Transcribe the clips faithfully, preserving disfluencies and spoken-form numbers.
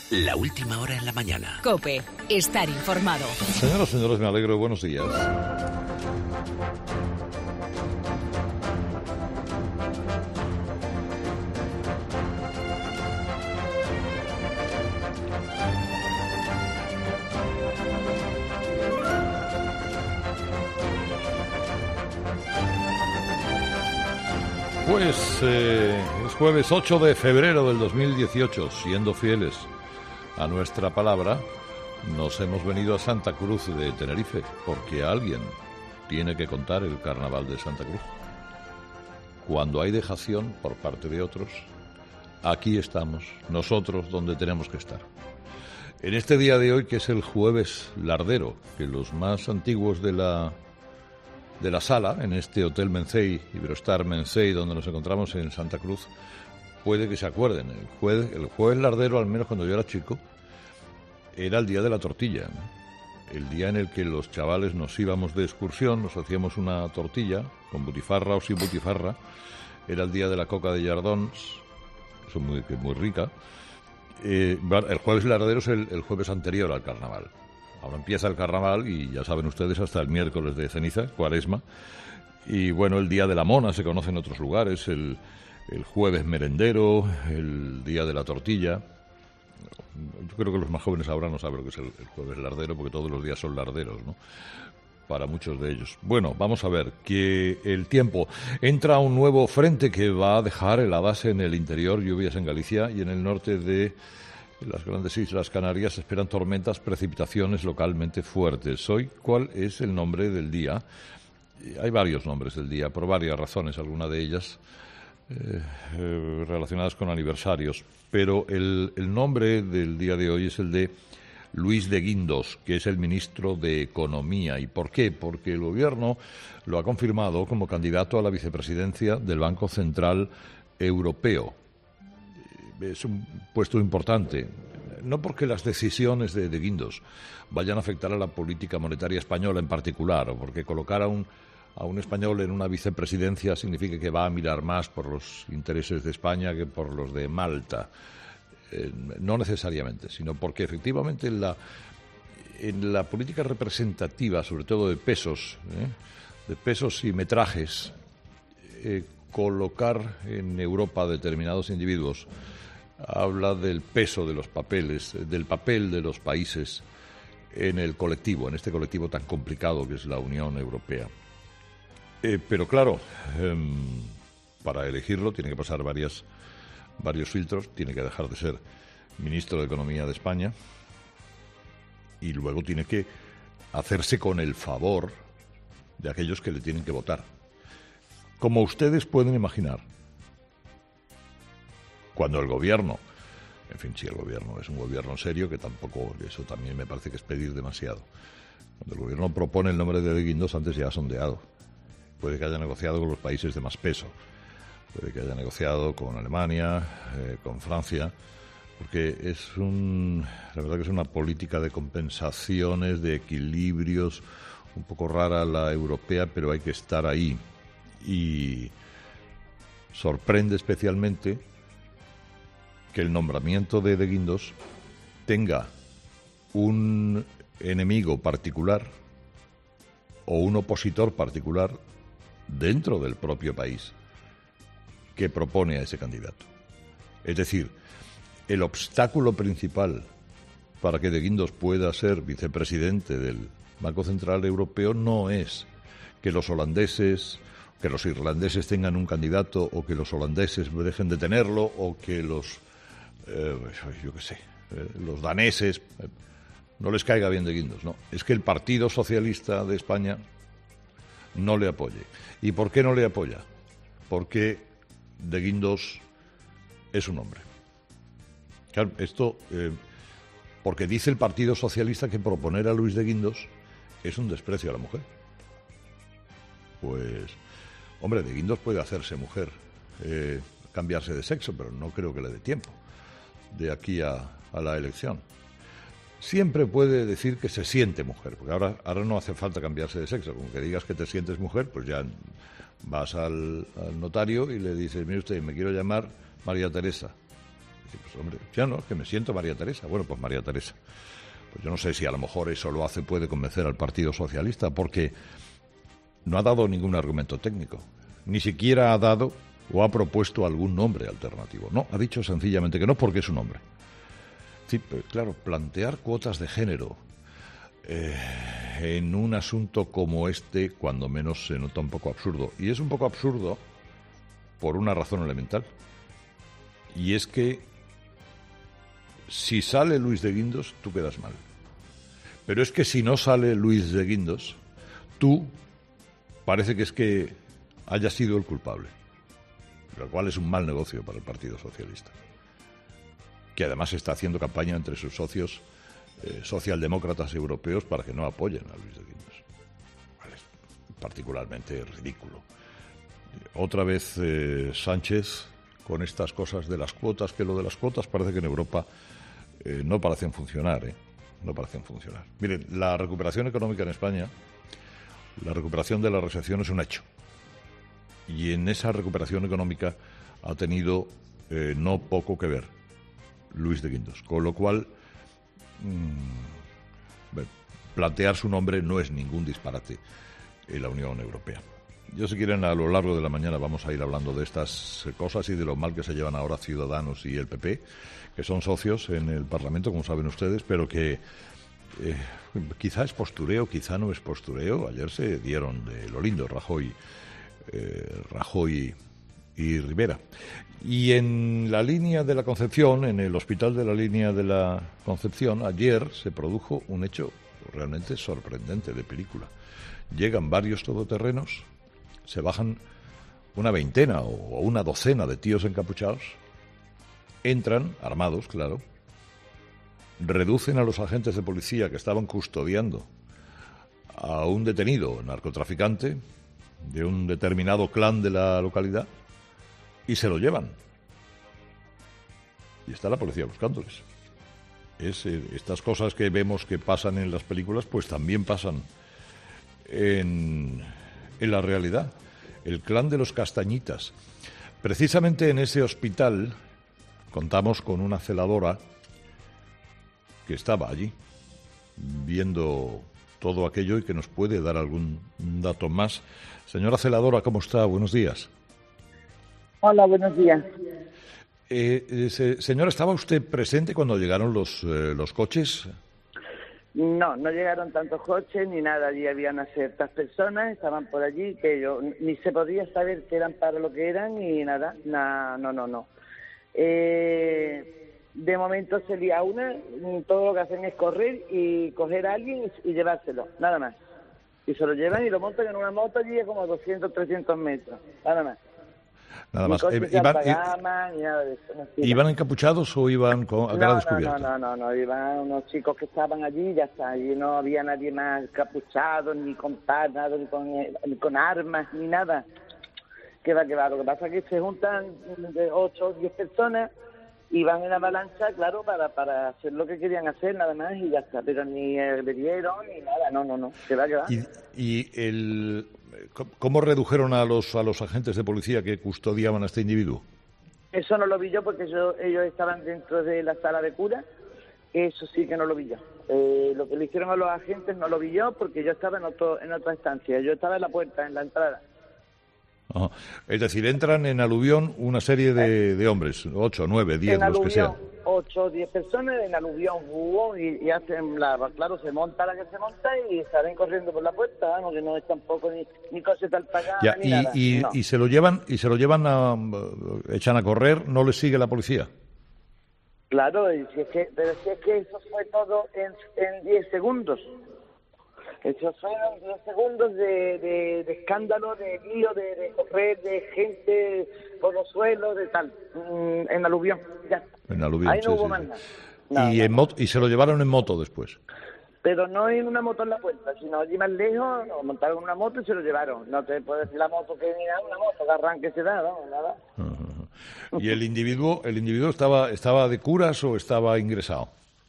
La última hora en la mañana. COPE. Estar informado. Señoras y señores, me alegro. Buenos días. Pues eh, es jueves ocho de febrero del dos mil dieciocho, siendo fieles a nuestra palabra, nos hemos venido a Santa Cruz de Tenerife, porque alguien tiene que contar el carnaval de Santa Cruz. Cuando hay dejación por parte de otros, aquí estamos, nosotros donde tenemos que estar. En este día de hoy, que es el jueves lardero, que los más antiguos de la... de la sala, en este Hotel Mencey, Iberostar Mencey, donde nos encontramos en Santa Cruz, puede que se acuerden. El jueves, el jueves lardero, al menos cuando yo era chico, era el día de la tortilla, ¿no? El día en el que los chavales nos íbamos de excursión, nos hacíamos una tortilla, con butifarra o sin butifarra. Era el día de la coca de Llardons, eso es muy, muy rica. Eh, el jueves lardero es el, el jueves anterior al carnaval. Ahora empieza el carnaval y ya saben ustedes hasta el miércoles de ceniza, cuaresma. Y bueno, el día de la mona se conoce en otros lugares, el, el jueves merendero, el día de la tortilla. Yo creo que los más jóvenes ahora no saben lo que es el, el jueves lardero, porque todos los días son larderos, ¿no? Para muchos de ellos. Bueno, vamos a ver que el tiempo. Entra un nuevo frente que va a dejar heladas en el interior, lluvias en Galicia y en el norte de las grandes islas Canarias se esperan tormentas, precipitaciones localmente fuertes. Hoy, ¿cuál es el nombre del día? Hay varios nombres del día, por varias razones, algunas de ellas eh, eh, relacionadas con aniversarios. Pero el, el nombre del día de hoy es el de Luis de Guindos, que es el ministro de Economía. ¿Y por qué? Porque el Gobierno lo ha confirmado como candidato a la vicepresidencia del Banco Central Europeo. Es un puesto importante, no porque las decisiones de, de Guindos vayan a afectar a la política monetaria española en particular, o porque colocar a un, a un español en una vicepresidencia significa que va a mirar más por los intereses de España que por los de Malta. Eh, no necesariamente, sino porque efectivamente en la, en la política representativa, sobre todo de pesos, ¿eh? de pesos y metrajes, eh, colocar en Europa determinados individuos habla del peso de los papeles, del papel de los países en el colectivo, en este colectivo tan complicado que es la Unión Europea. Eh, pero claro, eh, para elegirlo tiene que pasar varias, varios filtros, tiene que dejar de ser ministro de Economía de España y luego tiene que hacerse con el favor de aquellos que le tienen que votar. Como ustedes pueden imaginar, cuando el gobierno, en fin, si el gobierno es un gobierno serio, que tampoco, eso también me parece que es pedir demasiado. Cuando el gobierno propone el nombre de De Guindos, antes ya ha sondeado. Puede que haya negociado con los países de más peso, puede que haya negociado con Alemania, eh, con Francia, porque es un, la verdad que es una política de compensaciones, de equilibrios, un poco rara la europea, pero hay que estar ahí. Y sorprende especialmente que el nombramiento de De Guindos tenga un enemigo particular o un opositor particular dentro del propio país que propone a ese candidato. Es decir, el obstáculo principal para que De Guindos pueda ser vicepresidente del Banco Central Europeo no es que los holandeses, que los irlandeses tengan un candidato o que los holandeses dejen de tenerlo o que los Eh, yo qué sé, eh, los daneses, eh, no les caiga bien De Guindos, no. Es que el Partido Socialista de España no le apoye. ¿Y por qué no le apoya? Porque De Guindos es un hombre. Claro, esto, eh, porque dice el Partido Socialista que proponer a Luis De Guindos es un desprecio a la mujer. Pues, hombre, De Guindos puede hacerse mujer, eh, cambiarse de sexo, pero no creo que le dé tiempo de aquí a, a la elección. Siempre puede decir que se siente mujer, porque ahora, ahora no hace falta cambiarse de sexo. Como que digas que te sientes mujer, pues ya vas al, al notario y le dices, mire usted, me quiero llamar María Teresa. Pues hombre, ya no, que me siento María Teresa. Bueno, pues María Teresa. Pues yo no sé si a lo mejor eso lo hace, puede convencer al Partido Socialista, porque no ha dado ningún argumento técnico. Ni siquiera ha dado o ha propuesto algún nombre alternativo. No, ha dicho sencillamente que no, porque es un hombre. Sí, pues claro, plantear cuotas de género eh, en un asunto como este, cuando menos se nota un poco absurdo. Y es un poco absurdo por una razón elemental. Y es que si sale Luis de Guindos, tú quedas mal. Pero es que si no sale Luis de Guindos, tú parece que es que haya sido el culpable. Lo cual es un mal negocio para el Partido Socialista, que además está haciendo campaña entre sus socios eh, socialdemócratas europeos para que no apoyen a Luis de Guindos. Vale, es particularmente ridículo. Otra vez eh, Sánchez con estas cosas de las cuotas, que lo de las cuotas parece que en Europa eh, no parecen funcionar, ¿eh? No parecen funcionar. Miren, la recuperación económica en España, la recuperación de la recesión es un hecho. Y en esa recuperación económica ha tenido eh, no poco que ver Luis de Guindos. Con lo cual, mmm, bueno, plantear su nombre no es ningún disparate en la Unión Europea. Yo, si quieren, a lo largo de la mañana vamos a ir hablando de estas cosas y de lo mal que se llevan ahora Ciudadanos y el P P, que son socios en el Parlamento, como saben ustedes, pero que eh, quizá es postureo, quizá no es postureo. Ayer se dieron de lo lindo Rajoy, eh, Rajoy y Rivera. Y en la línea de la Concepción, en el hospital de la línea de la Concepción, ayer se produjo un hecho realmente sorprendente de película. Llegan varios todoterrenos, se bajan una veintena o una docena de tíos encapuchados, entran, armados, claro, reducen a los agentes de policía que estaban custodiando a un detenido narcotraficante de un determinado clan de la localidad y se lo llevan. Y está la policía buscándoles. Es, eh, estas cosas que vemos que pasan en las películas, pues también pasan en, en la realidad. El clan de los Castañitas. Precisamente en ese hospital contamos con una celadora que estaba allí viendo todo aquello y que nos puede dar algún dato más. Señora celadora, ¿cómo está? Buenos días. Hola, buenos días. Eh, eh, se, señora, ¿estaba usted presente cuando llegaron los, eh, los coches? No, no llegaron tantos coches ni nada. Allí habían ciertas personas, estaban por allí, que yo ni se podía saber qué eran para lo que eran y nada, na, no, no, no. Eh, de momento se lía una, todo lo que hacen es correr y coger a alguien y, y llevárselo, nada más. Y se lo llevan y lo montan en una moto allí a como doscientos, trescientos metros, nada más. Nada más. Ni Eh, iban, gama, ni nada de eso, no ¿Iban encapuchados o iban con, a cara no, descubierta? No, no, no, no, iban unos chicos que estaban allí y ya está. Y no había nadie más encapuchado, ni con par, nada, ni con, ni con armas, ni nada. Que va, que va. Lo que pasa es que se juntan de ocho o diez personas y van en avalancha, claro, para, para hacer lo que querían hacer, nada más, y ya está. Pero ni eh, le dieron ni nada, no, no, no. Que va, que va. ¿Y, y el, cómo redujeron a los, a los agentes de policía que custodiaban a este individuo? Eso no lo vi yo porque yo, ellos estaban dentro de la sala de cura. Eso sí que no lo vi yo. Eh, lo que le hicieron a los agentes no lo vi yo porque yo estaba en otro en otra estancia. Yo estaba en la puerta, en la entrada. Ajá. Es decir, entran en aluvión una serie de, de hombres, ocho, nueve, diez, en los aluvión, que sean. Ocho o diez personas en aluvión, hubo y, y hacen la, claro, se monta la que se monta y salen corriendo por la puerta, vamos, que no es tampoco ni, ni coseta al pagar ni y, nada. Y, no. y se lo llevan, y se lo llevan a, echan a correr, no les sigue la policía. Claro, y si es que, pero si es que eso fue todo en, en diez segundos. Eso fueron diez segundos de, de, de escándalo, de lío, de, de correr, de gente por los suelos, de tal, en aluvión, ya. En aluvión, ahí no sí, hubo sí, más sí. nada. Y, No, en no. moto, y se lo llevaron en moto después. Pero no en una moto en la puerta, sino allí más lejos, no, montaron una moto y se lo llevaron. No te puedo decir la moto que ni nada, una moto que arranque se da, no, nada. Uh-huh. ¿Y el individuo, el individuo estaba, estaba de curas o estaba ingresado?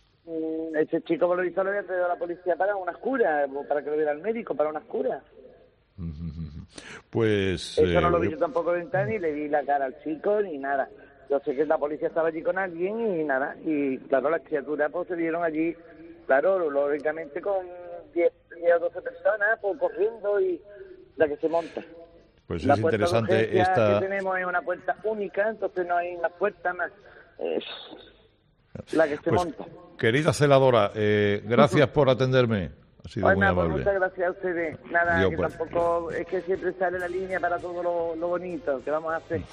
Ese chico por lo visto le había traído a la policía para unas curas, para que lo viera el médico, para unas curas. Pues... Eso eh, no lo vi yo... yo tampoco de entrar, ni le vi la cara al chico, ni nada. Yo sé que la policía estaba allí con alguien y nada, y claro, las criaturas pues se vieron allí, claro, lógicamente con diez o doce personas pues corriendo y la que se monta. Pues la es interesante esta... que tenemos es una puerta única, entonces no hay más puerta más. Es la que se pues, monta. Querida celadora, eh, gracias por atenderme. Ha sido pues muy nada, amable. Pues muchas gracias a ustedes. Nada, Yo, que pues... tampoco es que siempre sale la línea para todo lo, lo bonito que vamos a hacer.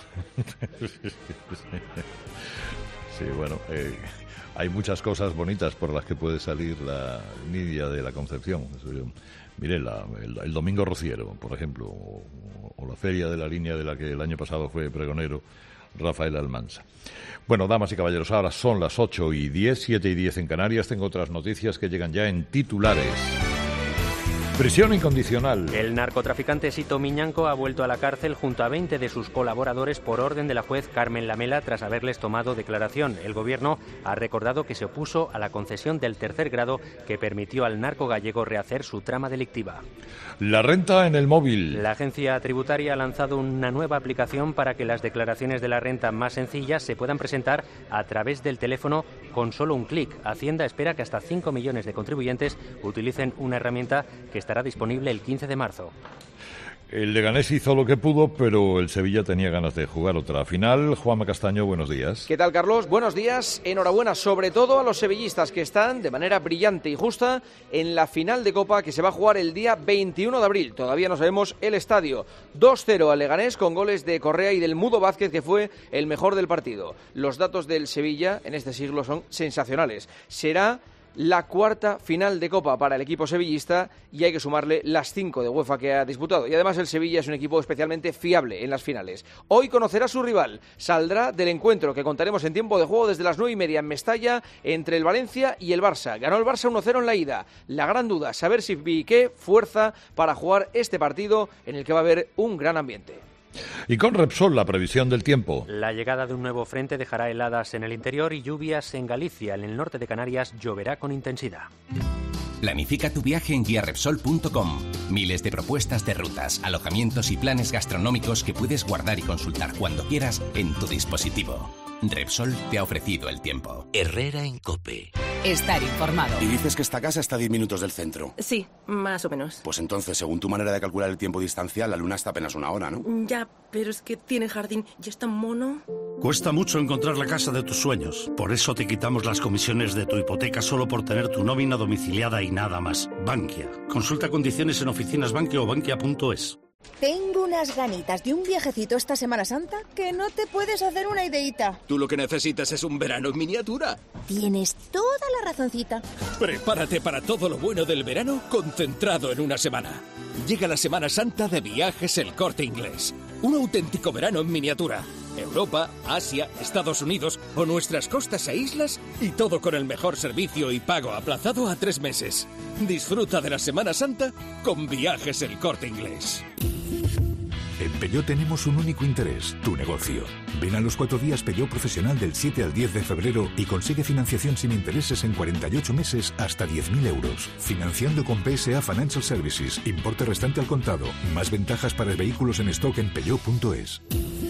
Sí, bueno, eh, hay muchas cosas bonitas por las que puede salir la línea de la Concepción. Eso yo, mire, la, el, el Domingo Rociero, por ejemplo, o, o la feria de la línea de la que el año pasado fue pregonero Rafael Almansa. Bueno, damas y caballeros, ahora son las ocho y diez, siete y diez en Canarias. Tengo otras noticias que llegan ya en titulares. Prisión incondicional. El narcotraficante Sito Miñanco ha vuelto a la cárcel junto a veinte de sus colaboradores por orden de la juez Carmen Lamela tras haberles tomado declaración. El gobierno ha recordado que se opuso a la concesión del tercer grado que permitió al narco gallego rehacer su trama delictiva. La renta en el móvil. La agencia tributaria ha lanzado una nueva aplicación para que las declaraciones de la renta más sencillas se puedan presentar a través del teléfono con solo un clic. Hacienda espera que hasta cinco millones de contribuyentes utilicen una herramienta que estará disponible el quince de marzo. El Leganés hizo lo que pudo, pero el Sevilla tenía ganas de jugar otra final. Juanma Castaño, buenos días. ¿Qué tal, Carlos? Buenos días. Enhorabuena, sobre todo a los sevillistas que están de manera brillante y justa en la final de Copa que se va a jugar el día veintiuno de abril. Todavía no sabemos el estadio. dos cero al Leganés con goles de Correa y del Mudo Vázquez, que fue el mejor del partido. Los datos del Sevilla en este siglo son sensacionales. Será la cuarta final de Copa para el equipo sevillista y hay que sumarle las cinco de UEFA que ha disputado. Y además el Sevilla es un equipo especialmente fiable en las finales. Hoy conocerá a su rival. Saldrá del encuentro que contaremos en tiempo de juego desde las nueve y media en Mestalla entre el Valencia y el Barça. Ganó el Barça uno cero en la ida. La gran duda, saber si Piqué fuerza para jugar este partido en el que va a haber un gran ambiente. Y con Repsol, la previsión del tiempo. La llegada de un nuevo frente dejará heladas en el interior y lluvias en Galicia. En el norte de Canarias lloverá con intensidad. Planifica tu viaje en guía repsol punto com. Miles de propuestas de rutas, alojamientos y planes gastronómicos que puedes guardar y consultar cuando quieras en tu dispositivo. Repsol te ha ofrecido el tiempo. Herrera en COPE. Estar informado. Y dices que esta casa está a diez minutos del centro. Sí, más o menos. Pues entonces, según tu manera de calcular el tiempo distancial, la luna está apenas una hora, ¿no? Ya, pero es que tiene jardín y es tan mono. Cuesta mucho encontrar la casa de tus sueños. Por eso te quitamos las comisiones de tu hipoteca solo por tener tu nómina domiciliada y nada más. Bankia. Consulta condiciones en oficinas Bankia o bankia punto es. Tengo unas ganitas de un viajecito esta Semana Santa que no te puedes hacer una ideita. Tú lo que necesitas es un verano en miniatura. Tienes toda la razoncita. Prepárate para todo lo bueno del verano concentrado en una semana. Llega la Semana Santa de Viajes El Corte Inglés. Un auténtico verano en miniatura. Europa, Asia, Estados Unidos o nuestras costas e islas, y todo con el mejor servicio y pago aplazado a tres meses. Disfruta de la Semana Santa con Viajes El Corte Inglés. En Peugeot tenemos un único interés, tu negocio. Ven a los cuatro días Peugeot Profesional del siete al diez de febrero y consigue financiación sin intereses en cuarenta y ocho meses hasta diez mil euros. Financiando con P S A Financial Services, importe restante al contado. Más ventajas para vehículos en stock en peugeot punto es.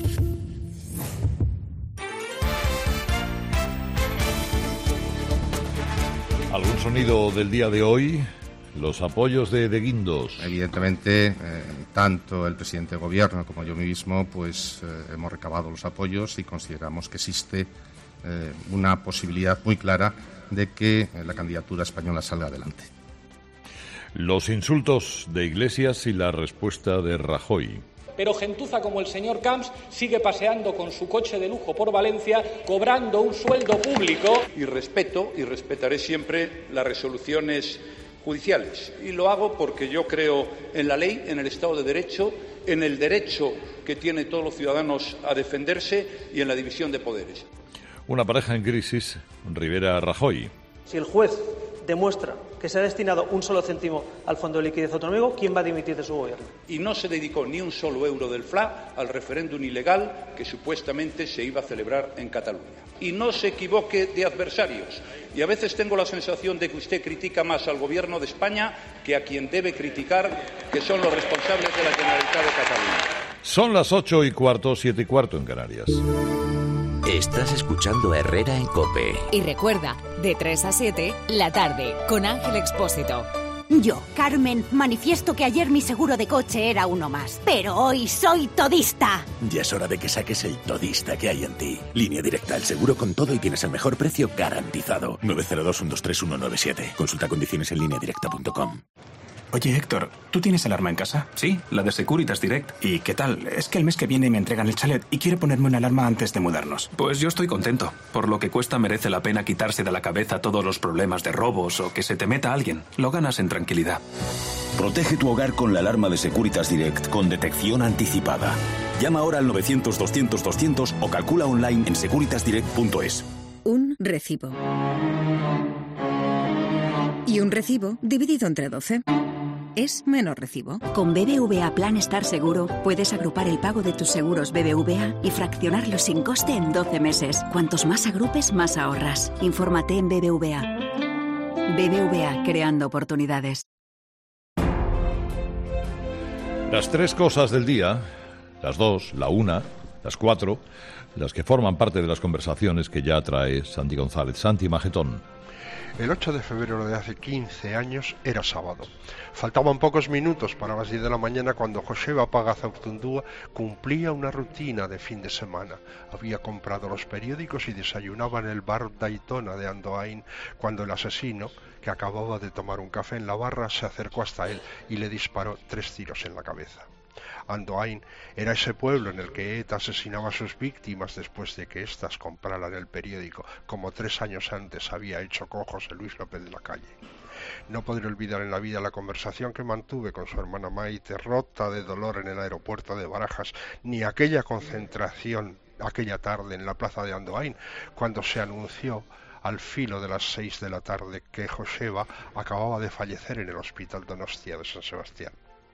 ¿Algún sonido del día de hoy? Los apoyos de, de Guindos. Evidentemente, eh, tanto el presidente de gobierno como yo mismo, pues eh, hemos recabado los apoyos y consideramos que existe eh, una posibilidad muy clara de que eh, la candidatura española salga adelante. Los insultos de Iglesias y la respuesta de Rajoy. Pero gentuza como el señor Camps sigue paseando con su coche de lujo por Valencia, cobrando un sueldo público. Y respeto y respetaré siempre las resoluciones judiciales. Y lo hago porque yo creo en la ley, en el Estado de Derecho, en el derecho que tienen todos los ciudadanos a defenderse y en la división de poderes. Una pareja en crisis, Rivera-Rajoy. Si el juez demuestra que se ha destinado un solo céntimo al Fondo de Liquidez Autonómico, ¿quién va a dimitir de su gobierno? Y no se dedicó ni un solo euro del F L A al referéndum ilegal que supuestamente se iba a celebrar en Cataluña. Y no se equivoque de adversarios. Y a veces tengo la sensación de que usted critica más al Gobierno de España que a quien debe criticar, que son los responsables de la Generalitat de Cataluña. Son las ocho y cuarto, siete y cuarto en Canarias. Estás escuchando a Herrera en COPE. Y recuerda, de tres a siete, la tarde, con Ángel Expósito. Yo, Carmen, manifiesto que ayer mi seguro de coche era uno más, pero hoy soy todista. Ya es hora de que saques el todista que hay en ti. Línea Directa, el seguro con todo y tienes el mejor precio garantizado. nueve cero dos, uno dos tres, uno nueve siete. Consulta condiciones en línea directa punto com. Oye, Héctor, ¿tú tienes alarma en casa? Sí, la de Securitas Direct. ¿Y qué tal? Es que el mes que viene me entregan el chalet y quiero ponerme una alarma antes de mudarnos. Pues yo estoy contento. Por lo que cuesta merece la pena quitarse de la cabeza todos los problemas de robos o que se te meta alguien. Lo ganas en tranquilidad. Protege tu hogar con la alarma de Securitas Direct con detección anticipada. Llama ahora al novecientos, doscientos, doscientos o calcula online en securitas direct punto es. Un recibo. Y un recibo dividido entre doce. Es menos recibo. Con B B V A Plan Estar Seguro puedes agrupar el pago de tus seguros B B V A y fraccionarlo sin coste en doce meses. Cuantos más agrupes, más ahorras. Infórmate en B B V A. B B V A, creando oportunidades. Las tres cosas del día, las dos, la una, las cuatro, las que forman parte de las conversaciones que ya trae Santi González. Santi Magetón. El ocho de febrero de hace quince años era sábado. Faltaban pocos minutos para las diez de la mañana cuando Joseba Pagazaurtundúa cumplía una rutina de fin de semana. Había comprado los periódicos y desayunaba en el bar Daytona de Andoain cuando el asesino, que acababa de tomar un café en la barra, se acercó hasta él y le disparó tres tiros en la cabeza. Andoain era ese pueblo en el que ETA asesinaba a sus víctimas después de que éstas compraran el periódico, como tres años antes había hecho con José Luis López de la Calle. No podré olvidar en la vida la conversación que mantuve con su hermana Maite, rota de dolor en el aeropuerto de Barajas, ni aquella concentración aquella tarde en la plaza de Andoain, cuando se anunció al filo de las seis de la tarde que Joseba acababa de fallecer en el hospital Donostia de San Sebastián.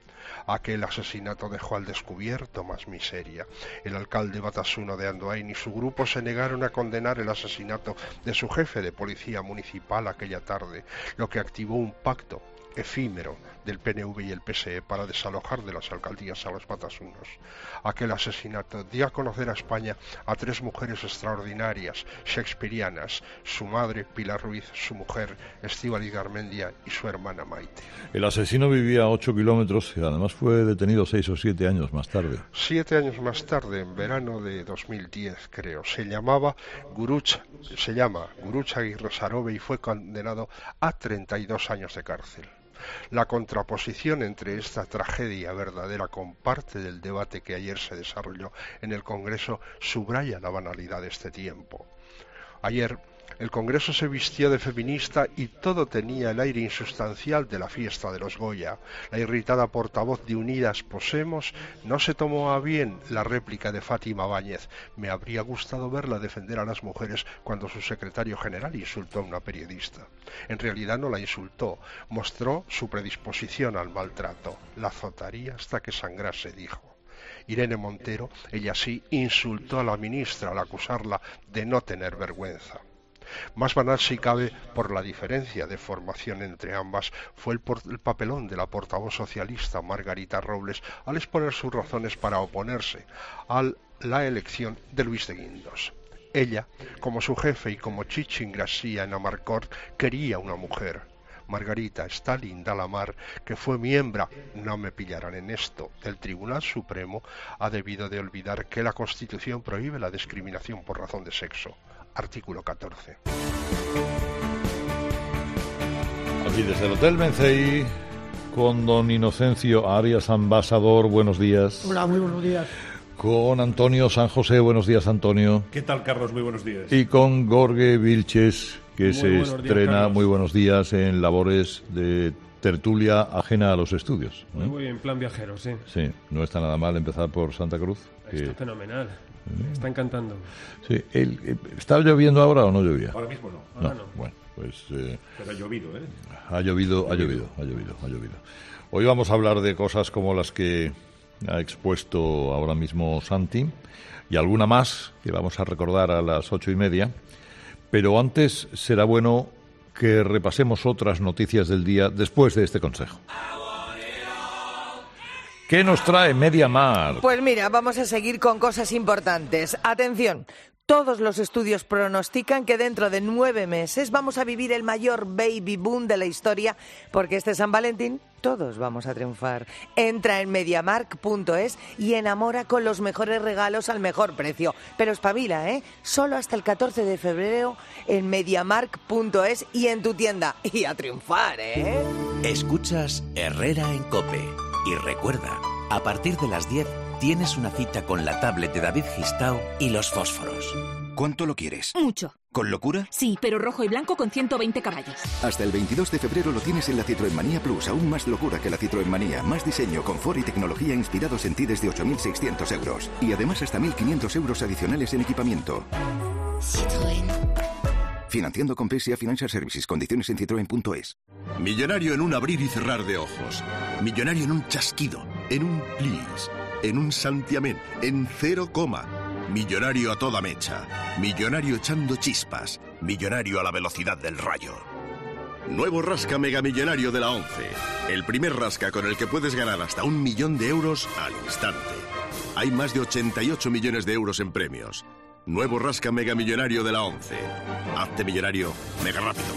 Aquel asesinato dejó al descubierto más miseria. El alcalde Batasuna de Andoain y su grupo se negaron a condenar el asesinato de su jefe de policía municipal aquella tarde, lo que activó un pacto efímero del P N V y el P S E para desalojar de las alcaldías a los batasunos. Aquel asesinato dio a conocer a España a tres mujeres extraordinarias, shakespearianas, su madre, Pilar Ruiz, su mujer, Estíbaliz Garmendia, y su hermana Maite. El asesino vivía a ocho kilómetros y además fue detenido seis o siete años más tarde. Siete años más tarde, en verano de dos mil diez, creo. Se llamaba Guruch, se llama Guruch Aguirre Sarobe y fue condenado a treinta y dos años de cárcel. La contraposición entre esta tragedia verdadera con parte del debate que ayer se desarrolló en el Congreso subraya la banalidad de este tiempo. Ayer el Congreso se vistió de feminista y todo tenía el aire insustancial de la fiesta de los Goya. La irritada portavoz de Unidas Posemos no se tomó a bien la réplica de Fátima Báñez. Me habría gustado verla defender a las mujeres cuando su secretario general insultó a una periodista. En realidad no la insultó, mostró su predisposición al maltrato. La azotaría hasta que sangrase, dijo. Irene Montero, ella sí, insultó a la ministra al acusarla de no tener vergüenza. Más banal si cabe por la diferencia de formación entre ambas fue el, el papelón de la portavoz socialista Margarita Robles al exponer sus razones para oponerse a la elección de Luis de Guindos. Ella, como su jefe y como Chichi Gracia en Amarcord, quería una mujer. Margarita está linda la mar, que fue miembro, no me pillarán en esto, del Tribunal Supremo, ha debido de olvidar que la Constitución prohíbe la discriminación por razón de sexo. Artículo catorce. Así desde el Hotel Mencey, con don Inocencio Arias, ambasador, buenos días. Hola, muy buenos días. Con Antonio San José, buenos días, Antonio. ¿Qué tal, Carlos? Muy buenos días. Y con Jorge Vilches, que muy se estrena, días, muy buenos días, en labores de tertulia ajena a los estudios. Muy, ¿eh? Muy bien, plan viajero, sí. Sí, no está nada mal empezar por Santa Cruz. Está que... fenomenal. Me está encantando. Sí, el, ¿está lloviendo ahora o no llovía? Ahora mismo no. Ahora no. no. Bueno, pues... Eh, Pero ha llovido, ¿eh? Ha llovido, ha llovido, ha llovido, ha llovido. Hoy vamos a hablar de cosas como las que ha expuesto ahora mismo Santi y alguna más que vamos a recordar a las ocho y media. Pero antes será bueno que repasemos otras noticias del día después de este consejo. ¿Qué nos trae MediaMarkt? Pues mira, vamos a seguir con cosas importantes. Atención, Todos los estudios pronostican que dentro de nueve meses vamos a vivir el mayor baby boom de la historia, porque este San Valentín todos vamos a triunfar. Entra en mediamarkt punto es y enamora con los mejores regalos al mejor precio. Pero espabila, ¿eh? Solo hasta el catorce de febrero en mediamarkt punto es y en tu tienda. Y a triunfar, ¿eh? Escuchas Herrera en COPE. Y recuerda, a partir de las diez tienes una cita con la tablet de David Gistao y los fósforos. ¿Cuánto lo quieres? Mucho. ¿Con locura? Sí, pero rojo y blanco con ciento veinte caballos. Hasta el veintidós de febrero lo tienes en la Citroën Manía Plus. Aún más locura que la Citroën Manía. Más diseño, confort y tecnología inspirados en ti desde ocho mil seiscientos euros. Y además hasta mil quinientos euros adicionales en equipamiento. Citroën. Financiando con P S A Financial Services. Condiciones en citroen punto es. Millonario en un abrir y cerrar de ojos. Millonario en un chasquido. En un plis. En un santiamén. En cero coma. Millonario a toda mecha. Millonario echando chispas. Millonario a la velocidad del rayo. Nuevo Rasca Mega Millonario de la ONCE. El primer rasca con el que puedes ganar hasta un millón de euros al instante. Hay más de ochenta y ocho millones de euros en premios. Nuevo Rasca Mega Millonario de la ONCE. Hazte millonario mega rápido.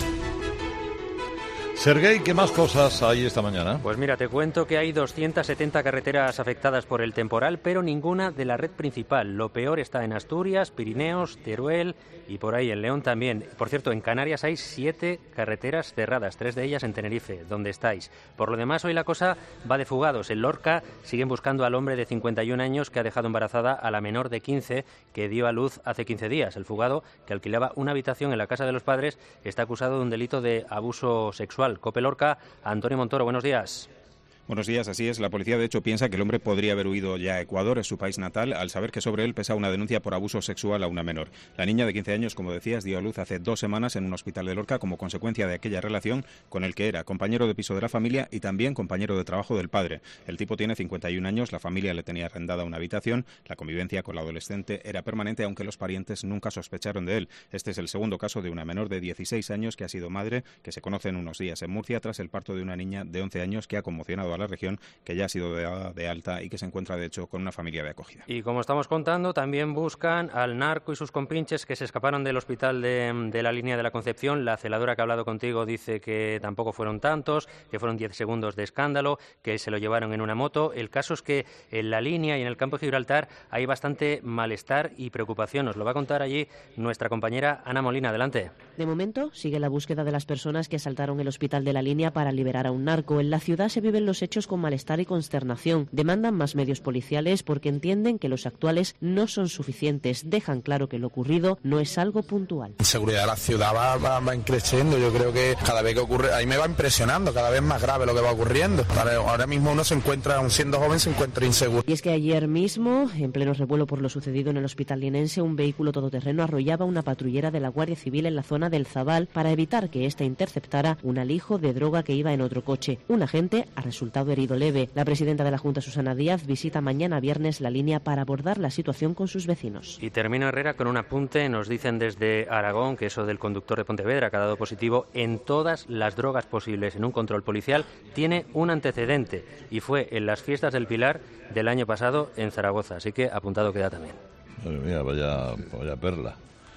Sergei, ¿qué más cosas hay esta mañana? Pues mira, te cuento que hay doscientas setenta carreteras afectadas por el temporal, pero ninguna de la red principal. Lo peor está en Asturias, Pirineos, Teruel y por ahí en León también. Por cierto, en Canarias hay siete carreteras cerradas, tres de ellas en Tenerife, donde estáis. Por lo demás, hoy la cosa va de fugados. En Lorca siguen buscando al hombre de cincuenta y un años que ha dejado embarazada a la menor de quince que dio a luz hace quince días. El fugado, que alquilaba una habitación en la casa de los padres, está acusado de un delito de abuso sexual. COPE Lorca, Antonio Montoro, buenos días. Buenos días, así es. La policía, de hecho, piensa que el hombre podría haber huido ya a Ecuador, es su país natal, al saber que sobre él pesa una denuncia por abuso sexual a una menor. La niña de quince años, como decías, dio a luz hace dos semanas en un hospital de Lorca como consecuencia de aquella relación con el que era compañero de piso de la familia y también compañero de trabajo del padre. El tipo tiene cincuenta y un años, la familia le tenía arrendada una habitación, la convivencia con la adolescente era permanente, aunque los parientes nunca sospecharon de él. Este es el segundo caso de una menor de dieciséis años que ha sido madre, que se conoce en unos días en Murcia tras el parto de una niña de once años que ha conmocionado a la región, que ya ha sido de, de alta y que se encuentra, de hecho, con una familia de acogida. Y como estamos contando, también buscan al narco y sus compinches que se escaparon del hospital de, de la línea de la Concepción. La celadora que ha hablado contigo dice que tampoco fueron tantos, que fueron diez segundos de escándalo, que se lo llevaron en una moto. El caso es que en la línea y en el campo de Gibraltar hay bastante malestar y preocupación. Nos lo va a contar allí nuestra compañera Ana Molina. Adelante. De momento, sigue la búsqueda de las personas que asaltaron el hospital de la línea para liberar a un narco. En la ciudad se viven los hechos con malestar y consternación. Demandan más medios policiales porque entienden que los actuales no son suficientes. Dejan claro que lo ocurrido no es algo puntual. La seguridad de la ciudad va, va, va creciendo. Yo creo que cada vez que ocurre, ahí me va impresionando, cada vez más grave lo que va ocurriendo. Ahora mismo uno se encuentra, aun siendo joven, se encuentra inseguro. Y es que ayer mismo, en pleno revuelo por lo sucedido en el hospital linense, un vehículo todoterreno arrollaba una patrullera de la Guardia Civil en la zona del Zabal para evitar que ésta interceptara un alijo de droga que iba en otro coche. Un agente ha resultado herido leve. La presidenta de la Junta, Susana Díaz, visita mañana viernes la línea para abordar la situación con sus vecinos. Y termina Herrera con un apunte. Nos dicen desde Aragón que eso del conductor de Pontevedra que ha dado positivo en todas las drogas posibles en un control policial tiene un antecedente y fue en las fiestas del Pilar del año pasado en Zaragoza. Así que apuntado queda también. Madre mía, vaya, vaya perla.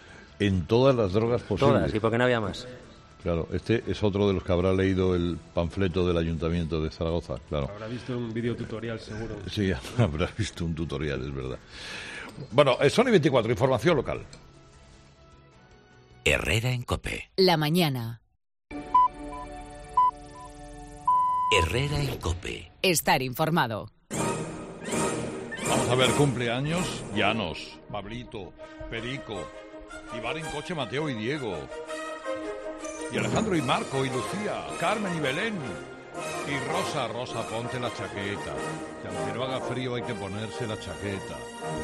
En todas las drogas posibles. Todas, y porque no había más. Claro, este es otro de los que habrá leído el panfleto del Ayuntamiento de Zaragoza, claro. Habrá visto un vídeo tutorial, seguro. Sí, habrá visto un tutorial, es verdad. Bueno, Sony veinticuatro, información local. Herrera en COPE. La mañana. Herrera en COPE. Estar informado. Vamos a ver, cumpleaños, Llanos, Pablito, Perico, Iván en coche, Mateo y Diego. Y Alejandro y Marco y Lucía, Carmen y Belén. Y Rosa, Rosa, ponte la chaqueta. Que aunque no haga frío hay que ponerse la chaqueta.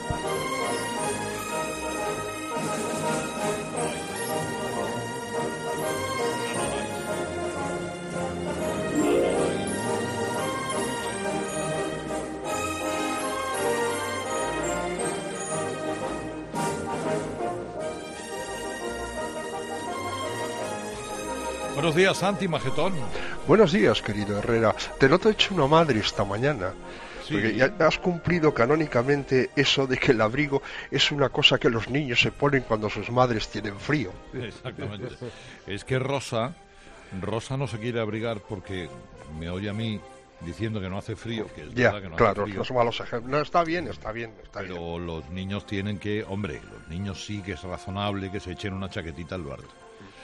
Buenos días, Santi Majetón. Buenos días, querido Herrera. Te noto hecho una madre esta mañana. Sí. Porque ya has cumplido canónicamente eso de que el abrigo es una cosa que los niños se ponen cuando sus madres tienen frío. Exactamente. Es que Rosa, Rosa no se quiere abrigar porque me oye a mí diciendo que no hace frío, que es ya, verdad que no claro, hace frío. Los malos ejemplos. No, está bien, está bien, está Pero bien. los niños tienen que, hombre, los niños sí que es razonable que se echen una chaquetita al barrio.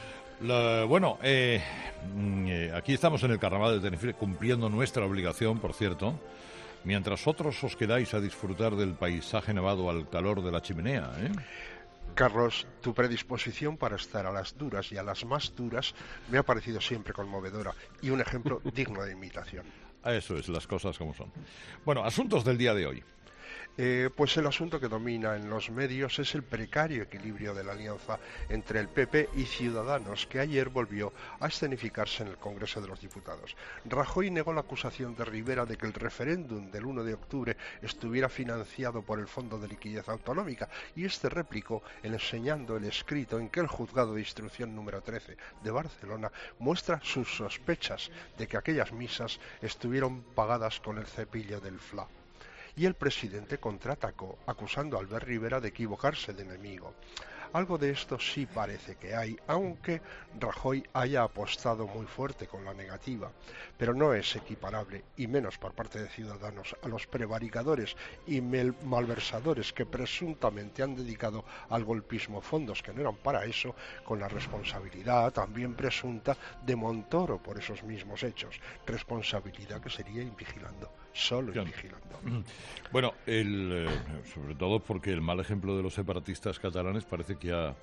La, bueno, eh, eh, aquí estamos en el Carnaval de Tenerife cumpliendo nuestra obligación, por cierto, mientras otros os quedáis a disfrutar del paisaje nevado al calor de la chimenea, ¿eh? Carlos, tu predisposición para estar a las duras y a las más duras me ha parecido siempre conmovedora y un ejemplo digno de imitación. Eso es, las cosas como son. Bueno, asuntos del día de hoy. Eh, pues el asunto que domina en los medios es el precario equilibrio de la alianza entre el P P y Ciudadanos, que ayer volvió a escenificarse en el Congreso de los Diputados. Rajoy negó la acusación de Rivera de que el referéndum del uno de octubre estuviera financiado por el Fondo de Liquidez Autonómica, y este replicó enseñando el escrito en que el Juzgado de Instrucción número trece de Barcelona muestra sus sospechas de que aquellas misas estuvieron pagadas con el cepillo del F L A. Y el presidente contraatacó, acusando a Albert Rivera de equivocarse de enemigo. Algo de esto sí parece que hay, aunque Rajoy haya apostado muy fuerte con la negativa, pero no es equiparable, y menos por parte de Ciudadanos, a los prevaricadores y malversadores que presuntamente han dedicado al golpismo fondos que no eran para eso, con la responsabilidad también presunta de Montoro por esos mismos hechos, responsabilidad que sería invigilando. Solo claro. vigilando. Bueno, el, eh, sobre todo porque el mal ejemplo de los separatistas catalanes parece que ha,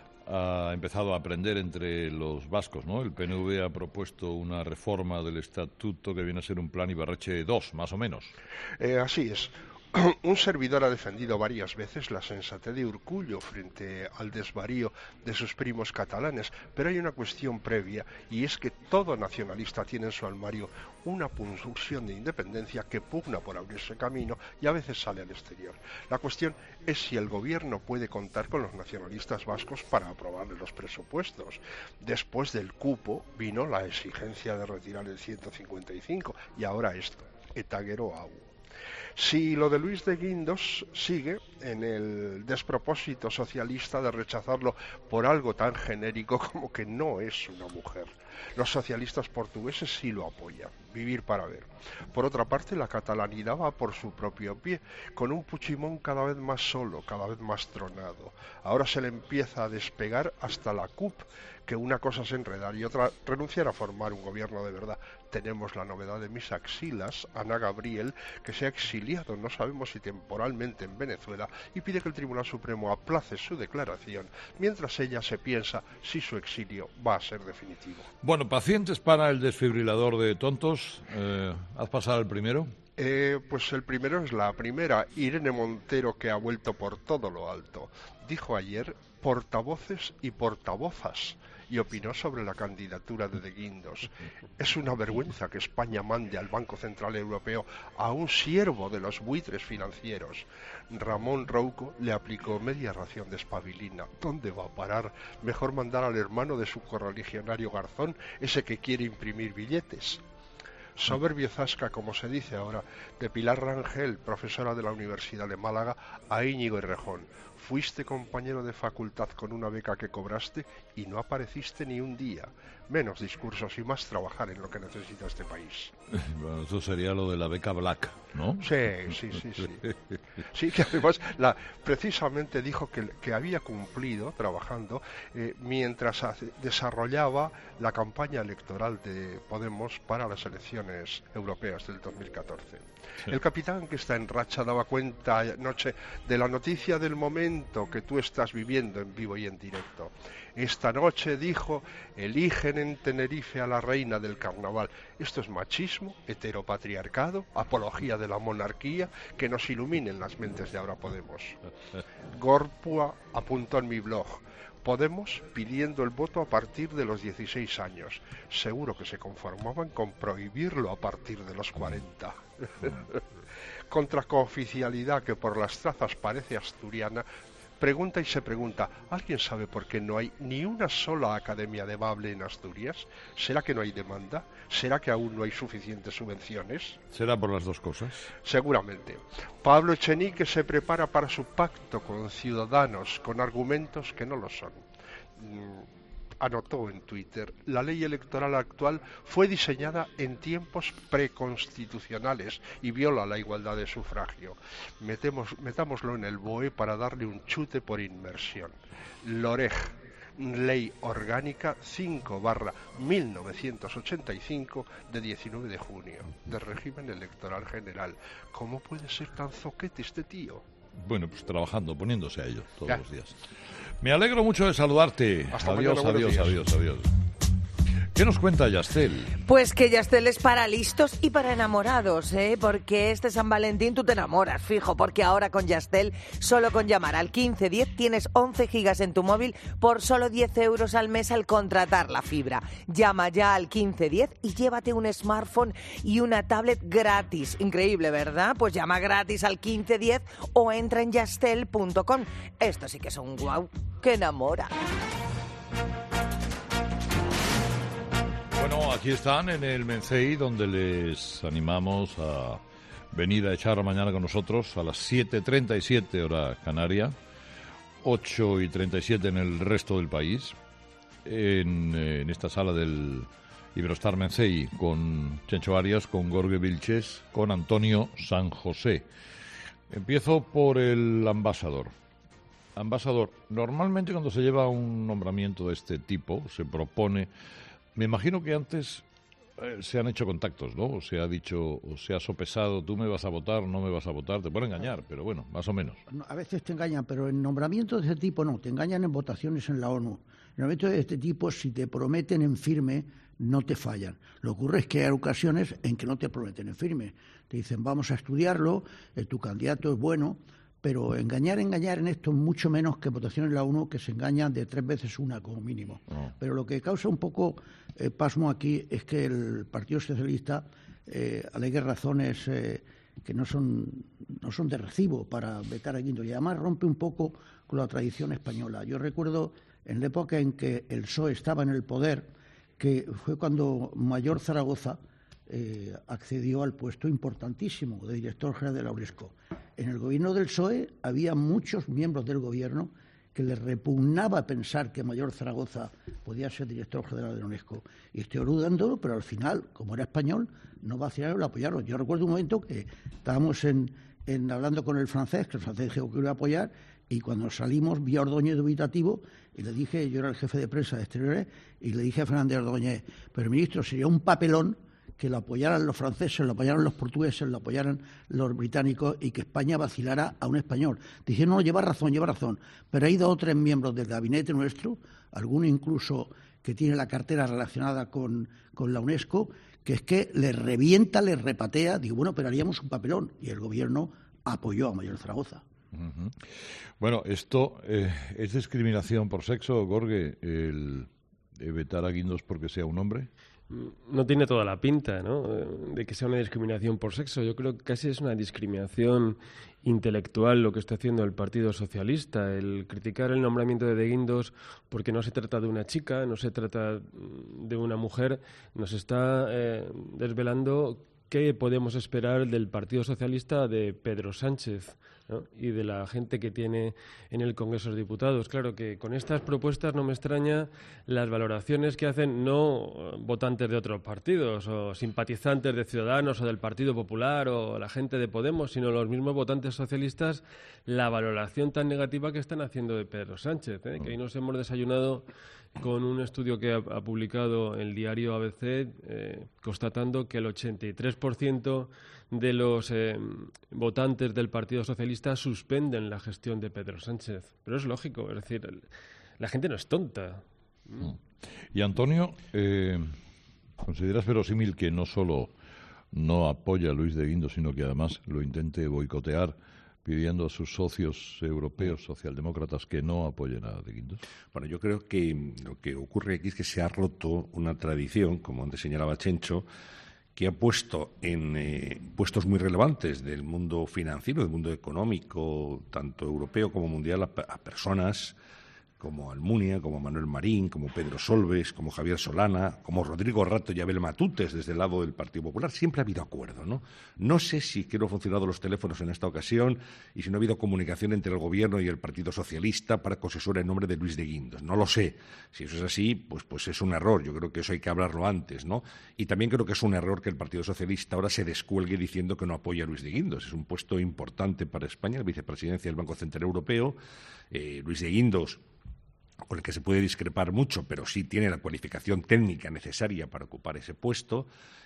ha empezado a aprender entre los vascos, ¿no? El P N V ha propuesto una reforma del estatuto que viene a ser un plan Ibarretxe dos, más o menos. Eh, así es. Un servidor ha defendido varias veces la sensatez de Urkullu frente al desvarío de sus primos catalanes, pero hay una cuestión previa, y es que todo nacionalista tiene en su armario una pulsión de independencia que pugna por abrirse camino y a veces sale al exterior. La cuestión es si el gobierno puede contar con los nacionalistas vascos para aprobarle los presupuestos. Después del cupo vino la exigencia de retirar el ciento cincuenta y cinco y ahora esto, eta gero hau. Si lo de Luis de Guindos sigue en el despropósito socialista de rechazarlo por algo tan genérico como que no es una mujer, los socialistas portugueses sí lo apoyan. Vivir para ver. Por otra parte, la catalanidad va por su propio pie, con un Puigdemont cada vez más solo, cada vez más tronado. Ahora se le empieza a despegar hasta la C U P, que una cosa es enredar y otra renunciar a formar un gobierno de verdad. Tenemos la novedad de mis axilas, Ana Gabriel, que se ha exiliado, no sabemos si temporalmente en Venezuela, y pide que el Tribunal Supremo aplace su declaración, mientras ella se piensa si su exilio va a ser definitivo. Bueno, pacientes para el desfibrilador de tontos. Eh, ¿Has pasado el primero? Eh, pues el primero es la primera, Irene Montero, que ha vuelto por todo lo alto. Dijo ayer portavoces y portavozas y opinó sobre la candidatura de De Guindos. Es una vergüenza que España mande al Banco Central Europeo a un siervo de los buitres financieros. Ramón Rouco le aplicó media ración de espabilina. ¿Dónde va a parar? Mejor mandar al hermano de su correligionario Garzón, ese que quiere imprimir billetes. Soberbio zasca, como se dice ahora, de Pilar Rangel, profesora de la Universidad de Málaga, a Íñigo Errejón. Fuiste compañero de facultad con una beca que cobraste y no apareciste ni un día. Menos discursos y más trabajar en lo que necesita este país. Bueno, eso sería lo de la beca Black, ¿no? Sí, sí, sí, sí. Sí, que además la, precisamente dijo que, que había cumplido trabajando eh, mientras hace, desarrollaba la campaña electoral de Podemos para las elecciones europeas del dos mil catorce. Sí. El capitán, que está en racha, daba cuenta anoche de la noticia del momento que tú estás viviendo en vivo y en directo. Esta noche, dijo, eligen en Tenerife a la reina del carnaval. Esto es machismo, heteropatriarcado, apología de la monarquía, que nos iluminen las mentes de Ahora Podemos. Gorpua apuntó en mi blog: Podemos pidiendo el voto a partir de los dieciséis años. Seguro que se conformaban con prohibirlo a partir de los cuarenta. Contra cooficialidad que por las trazas parece asturiana, pregunta y se pregunta, ¿alguien sabe por qué no hay ni una sola academia de Bable en Asturias? ¿Será que no hay demanda? ¿Será que aún no hay suficientes subvenciones? ¿Será por las dos cosas? Seguramente. Pablo Echenique se prepara para su pacto con Ciudadanos, con argumentos que no lo son. Mm. Anotó en Twitter, la ley electoral actual fue diseñada en tiempos preconstitucionales y viola la igualdad de sufragio. Metemos, metámoslo en el B O E para darle un chute por inmersión. LOREG, Ley Orgánica cinco barra mil novecientos ochenta y cinco de diecinueve de junio, de régimen electoral general. ¿Cómo puede ser tan zoquete este tío? Bueno, pues trabajando, poniéndose a ello todos ya. los días. Me alegro mucho de saludarte. Hasta adiós, mañana, adiós, días. adiós, adiós. ¿Qué nos cuenta Yastel? Pues que Yastel es para listos y para enamorados, ¿eh? Porque este San Valentín tú te enamoras, fijo, porque ahora con Yastel, solo con llamar al quince diez tienes once gigas en tu móvil por solo diez euros al mes al contratar la fibra. Llama ya al quince diez y llévate un smartphone y una tablet gratis. Increíble, ¿verdad? Pues llama gratis al quince diez o entra en yastel punto com. Esto sí que es un guau que enamora. Bueno, aquí están en el Mencey, donde les animamos a venir a echar mañana con nosotros a las siete treinta y siete hora canaria, ocho y treinta y siete en el resto del país, en, en esta sala del Iberostar Mencey, con Chencho Arias, con Gorge Vilches, con Antonio San José. Empiezo por el ambasador. Ambasador, normalmente cuando se lleva un nombramiento de este tipo, se propone... Me imagino que antes eh, se han hecho contactos, ¿no? O se ha dicho, o se ha sopesado, tú me vas a votar, no me vas a votar, te pueden engañar, pero bueno, más o menos. A veces te engañan, pero en nombramientos de este tipo no, te engañan en votaciones en la ONU. En nombramientos de este tipo, si te prometen en firme, no te fallan. Lo que ocurre es que hay ocasiones en que no te prometen en firme. Te dicen, vamos a estudiarlo, eh, tu candidato es bueno, pero engañar, engañar en esto mucho menos que votaciones en la ONU, que se engañan de tres veces una como mínimo. Oh. Pero lo que causa un poco eh, pasmo aquí es que el Partido Socialista eh, alegue razones eh, que no son, no son de recibo para vetar a Guindos y además rompe un poco con la tradición española. Yo recuerdo en la época en que el P S O E estaba en el poder, que fue cuando Mayor Zaragoza Eh, accedió al puesto importantísimo de director general de la UNESCO. En el gobierno del P S O E había muchos miembros del gobierno que les repugnaba pensar que Mayor Zaragoza podía ser director general de la UNESCO. Y estoy dudándolo, pero al final, como era español, no vacilaron y lo apoyaron. Yo recuerdo un momento que estábamos en, en hablando con el francés, que el francés dijo que lo iba a apoyar, y cuando salimos vi a Ordóñez dubitativo y le dije, yo era el jefe de prensa de Exteriores, y le dije a Fernández Ordóñez, pero ministro, sería un papelón que lo apoyaran los franceses, lo apoyaran los portugueses, lo apoyaran los británicos y que España vacilara a un español. Dije, no, lleva razón, lleva razón. Pero hay dos o tres miembros del gabinete nuestro, alguno incluso que tiene la cartera relacionada con, con la UNESCO, que es que les revienta, les repatea. Digo, bueno, pero haríamos un papelón. Y el gobierno apoyó a Mayor Zaragoza. Uh-huh. Bueno, esto eh, es discriminación por sexo, Gorge, el de vetar a Guindos porque sea un hombre. No tiene toda la pinta, ¿no?, de que sea una discriminación por sexo. Yo creo que casi es una discriminación intelectual lo que está haciendo el Partido Socialista, el criticar el nombramiento de De Guindos porque no se trata de una chica, no se trata de una mujer, nos está eh, desvelando qué podemos esperar del Partido Socialista de Pedro Sánchez, ¿no?, y de la gente que tiene en el Congreso de Diputados. Claro que con estas propuestas no me extraña las valoraciones que hacen no votantes de otros partidos o simpatizantes de Ciudadanos o del Partido Popular o la gente de Podemos, sino los mismos votantes socialistas, la valoración tan negativa que están haciendo de Pedro Sánchez, ¿eh? Que hoy nos hemos desayunado con un estudio que ha, ha publicado el diario A B C, eh, constatando que el ochenta y tres por ciento de los eh, votantes del Partido Socialista suspenden la gestión de Pedro Sánchez. Pero es lógico, es decir, el, la gente no es tonta. Y Antonio, eh, ¿consideras verosímil que no solo no apoya a Luis de Guindos, sino que además lo intente boicotear, pidiendo a sus socios europeos socialdemócratas que no apoyen a De Guindos? Bueno, yo creo que lo que ocurre aquí es que se ha roto una tradición, como antes señalaba Chencho, que ha puesto en eh, puestos muy relevantes del mundo financiero, del mundo económico, tanto europeo como mundial, a, a personas como Almunia, como Manuel Marín, como Pedro Solbes, como Javier Solana, como Rodrigo Rato y Abel Matutes desde el lado del Partido Popular. Siempre ha habido acuerdo, ¿no? No sé si que no han funcionado los teléfonos en esta ocasión y si no ha habido comunicación entre el Gobierno y el Partido Socialista para que se suene el nombre de Luis de Guindos. No lo sé. Si eso es así, pues, pues es un error. Yo creo que eso hay que hablarlo antes, ¿no? Y también creo que es un error que el Partido Socialista ahora se descuelgue diciendo que no apoya a Luis de Guindos. Es un puesto importante para España, la vicepresidencia del Banco Central Europeo. Eh, Luis de Guindos, con el que se puede discrepar mucho, pero sí tiene la cualificación técnica necesaria para ocupar ese puesto.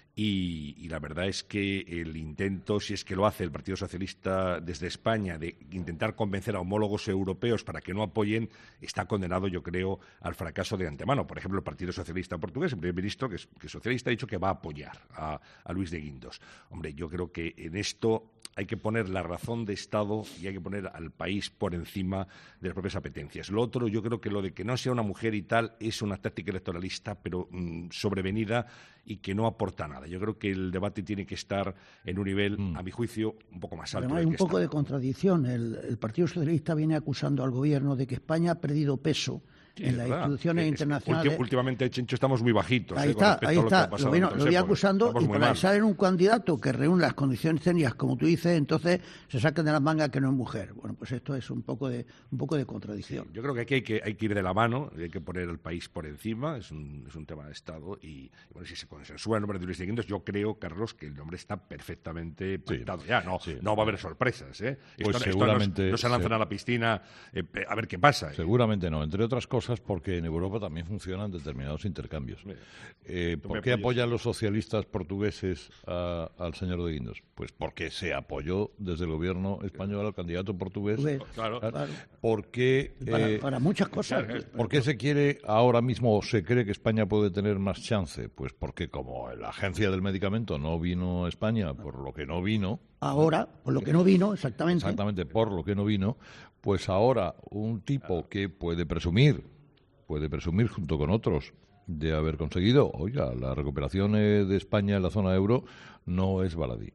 Y, y la verdad es que el intento, si es que lo hace el Partido Socialista desde España, de intentar convencer a homólogos europeos para que no apoyen, está condenado, yo creo, al fracaso de antemano. Por ejemplo, el Partido Socialista portugués, el primer ministro, que es, que es socialista, ha dicho que va a apoyar a, a Luis de Guindos. Hombre, yo creo que en esto hay que poner la razón de Estado y hay que poner al país por encima de las propias apetencias. Lo otro, yo creo que lo de que no sea una mujer y tal es una táctica electoralista, pero mmm, sobrevenida y que no aporta nada. Yo creo que el debate tiene que estar en un nivel, mm. a mi juicio, un poco más alto. Además, hay un poco está. de contradicción. El, el Partido Socialista viene acusando al Gobierno de que España ha perdido peso Sí, en las instituciones es, internacionales. Es últimamente, Chencho, estamos muy bajitos. Ahí eh, está, ahí está. Lo, lo, vino, lo voy acusando y para salen un candidato que reúne las condiciones técnicas, como tú dices, entonces se sacan de las mangas que no es mujer. Bueno, pues esto es un poco de un poco de contradicción. Sí, yo creo que aquí hay que, hay que ir de la mano, hay que poner al país por encima, es un, es un tema de Estado y, bueno, si se consensúa el nombre de Luis de Guindos, yo creo, Carlos, que el nombre está perfectamente pactado sí, ya. No, sí, no va a haber sorpresas. ¿eh? Pues esto, seguramente, esto no, no se lanzan se... a la piscina eh, a ver qué pasa. ¿eh? Seguramente no, entre otras cosas porque en Europa también funcionan determinados intercambios. Eh, ¿Por qué apoyan los socialistas portugueses a, al señor de Guindos? Pues porque se apoyó desde el gobierno español al candidato portugués. Claro, claro. Porque, para, eh, para muchas cosas. ¿Por qué se quiere ahora mismo, se cree que España puede tener más chance? Pues porque como la agencia del medicamento no vino a España, por lo que no vino... Ahora, por lo que no vino, exactamente. Exactamente, por lo que no vino, pues ahora un tipo que puede presumir puede presumir junto con otros de haber conseguido, oiga, la recuperación de España en la zona euro no es baladí.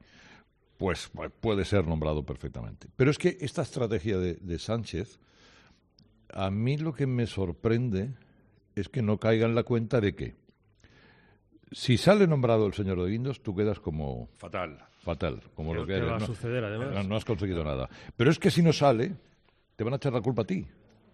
Pues puede ser nombrado perfectamente. Pero es que esta estrategia de, de Sánchez, a mí lo que me sorprende es que no caiga en la cuenta de que si sale nombrado el señor de Guindos, tú quedas como... Fatal. Fatal, como ¿Qué, lo que ¿qué eres. va a no, suceder, además? No, no has conseguido nada. Pero es que si no sale, te van a echar la culpa a ti.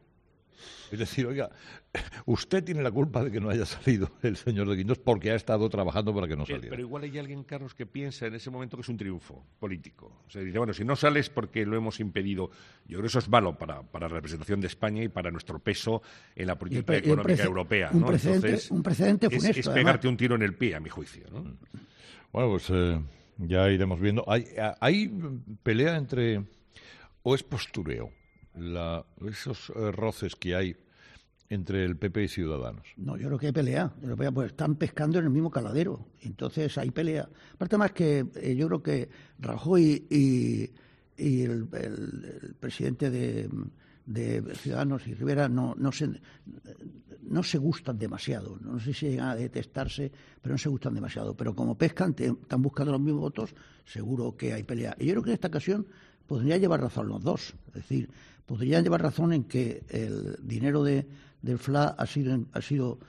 Es decir, oiga, usted tiene la culpa de que no haya salido el señor de Guindos porque ha estado trabajando para que no saliera. Pero igual hay alguien, Carlos, que piensa en ese momento que es un triunfo político. O sea, dice, bueno, si no sales porque lo hemos impedido. Yo creo que eso es malo para, para la representación de España y para nuestro peso en la política pre- económica europea. Un ¿no? precedente, Entonces, un precedente funesto. Es, es pegarte un tiro en el pie, a mi juicio, ¿no? Bueno, pues eh, ya iremos viendo. Hay, hay pelea entre... o es postureo. La, esos eh, roces que hay entre el P P y Ciudadanos. No, yo creo que hay pelea. Yo creo que pues, están pescando en el mismo caladero. Entonces hay pelea. Aparte más que eh, yo creo que Rajoy y, y el, el, el presidente de, de Ciudadanos y Rivera no, no, se, no se gustan demasiado. No sé si llegan a detestarse, pero no se gustan demasiado. Pero como pescan, te, están buscando los mismos votos, seguro que hay pelea. Y yo creo que en esta ocasión podría llevar razón los dos. Es decir, podrían llevar razón en que el dinero de, del F L A ha sido, ha sido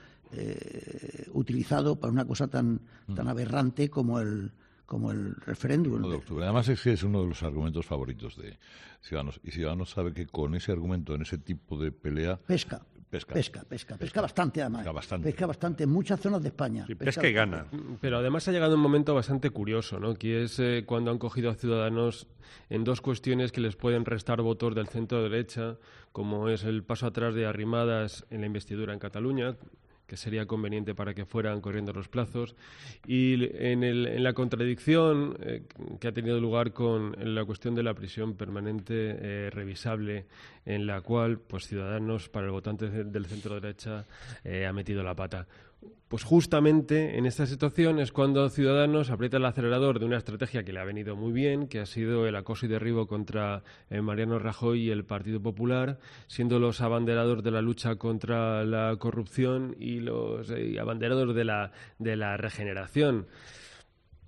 eh, utilizado para una cosa tan, tan aberrante como el como el referéndum. De octubre. Además es que es uno de los argumentos favoritos de Ciudadanos. Y Ciudadanos sabe que con ese argumento, en ese tipo de pelea... Pesca. Pesca. Pesca, pesca, pesca bastante además. Pesca bastante. Pesca bastante en muchas zonas de España. Sí, pesca y gana. Pero además ha llegado un momento bastante curioso, ¿no? Que es eh, cuando han cogido a Ciudadanos en dos cuestiones que les pueden restar votos del centro derecha, como es el paso atrás de Arrimadas en la investidura en Cataluña, que sería conveniente para que fueran corriendo los plazos, y en, el, en la contradicción eh, que ha tenido lugar con la cuestión de la prisión permanente eh, revisable, en la cual pues Ciudadanos, para el votante del centro derecha, eh, ha metido la pata. Pues justamente en esta situación es cuando Ciudadanos aprieta el acelerador de una estrategia que le ha venido muy bien, que ha sido el acoso y derribo contra eh, Mariano Rajoy y el Partido Popular, siendo los abanderados de la lucha contra la corrupción y los eh, abanderados de la, de la regeneración.